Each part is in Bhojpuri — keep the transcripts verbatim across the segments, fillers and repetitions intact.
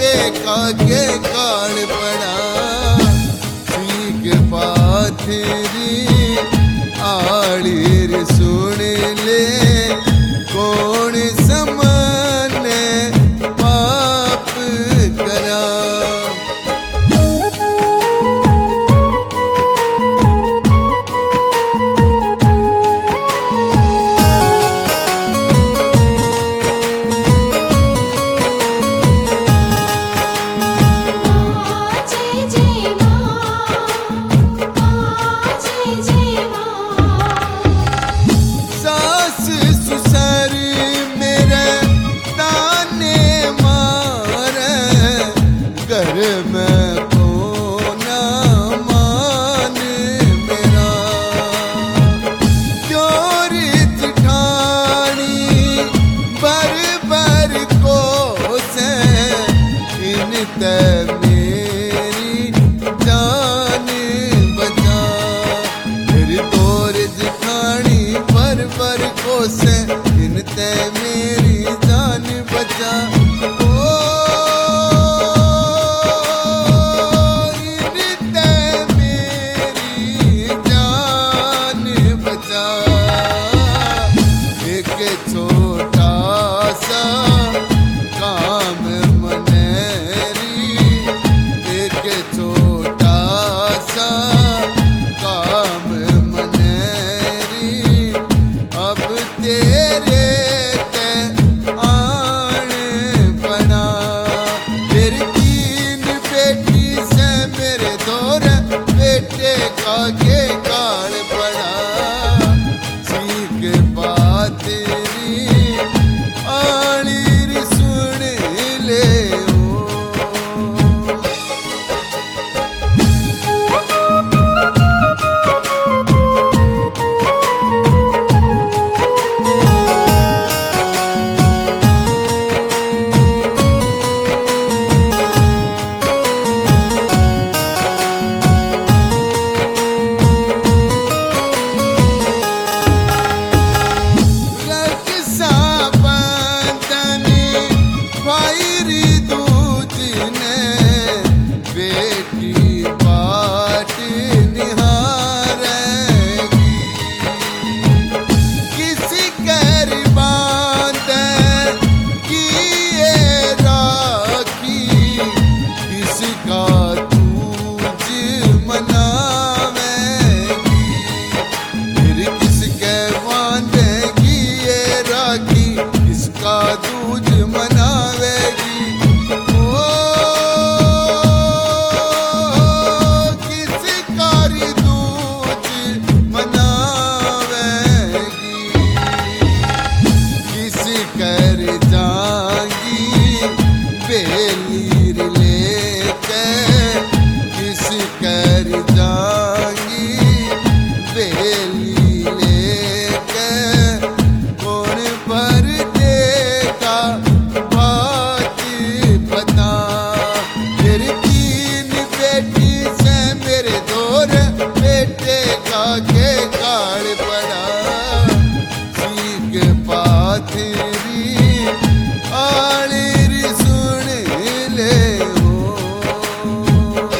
बेटे का के काल पड़ा। सीख पाथरी आड़ीर सुन ले कौन समाने पाप करा। मेरी जान बचा तेरी तोर जिठानी पर पर को से इन ते मेरी जान बचा। ओ इन ते मेरी जान बचा। एक छोटा सा काम छोटा सा काम मनेरी अब तेरे ते आन पड़ा। तेरी तीन बेटी से मेरे दौर बेटे का के काल पड़ा। सीख बात तेरी आड़ीर सुन ले दूज मनावेगी। ओ किस कारी दूज मनावेगी। किस कर जाएगी बेलीर लेके किस कर जाएगी बेली लेके कौन पर के काल पड़ा। सीख पाथरी आड़ीर सुन ले ओ।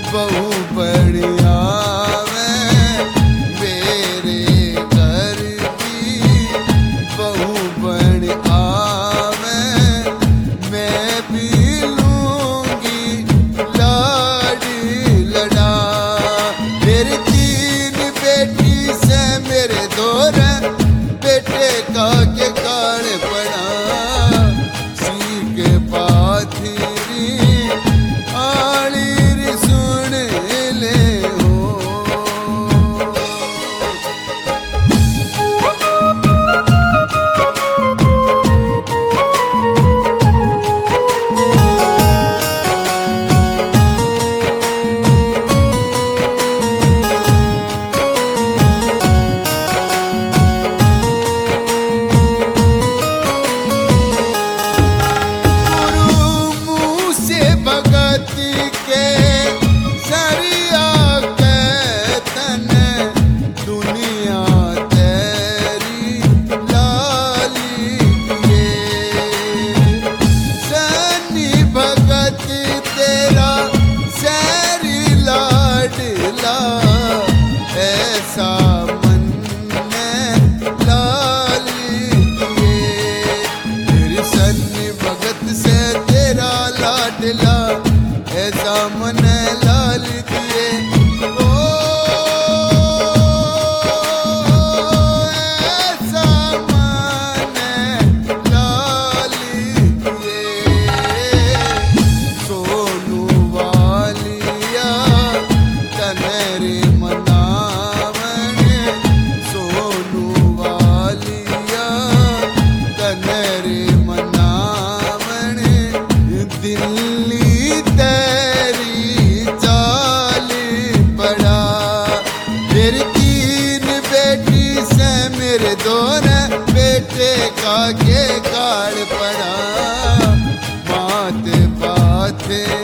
बहु बढ़िया मेरे घर की बहु बढ़िया मैं भी लूंगी लाड़ी लड़ा। मेरी तीन बेटी से मेरे दो बेटे का के काल पड़ा सी के पाथरी आली री सुन ले हो। ऐसा मन लाल दिए ओ ऐसा मन लाल दिए सोनू वालिया तनरे मनावन सोनू वालिया तनरे मनावन दिल्ली तेरी चाल पड़ा। मेरी तीन बेटी से मेरे दोनों बेटे का के काल पड़ा। बात बात